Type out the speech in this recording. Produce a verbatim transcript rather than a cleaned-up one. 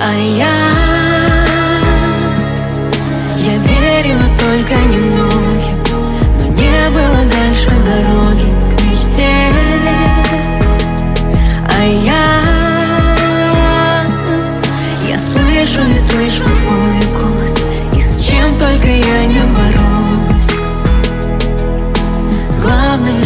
А я, я верила только немногим, но не было дальше дороги к мечте. А я, я слышу и слышу твой голос, и с чем только я не боролась. Главное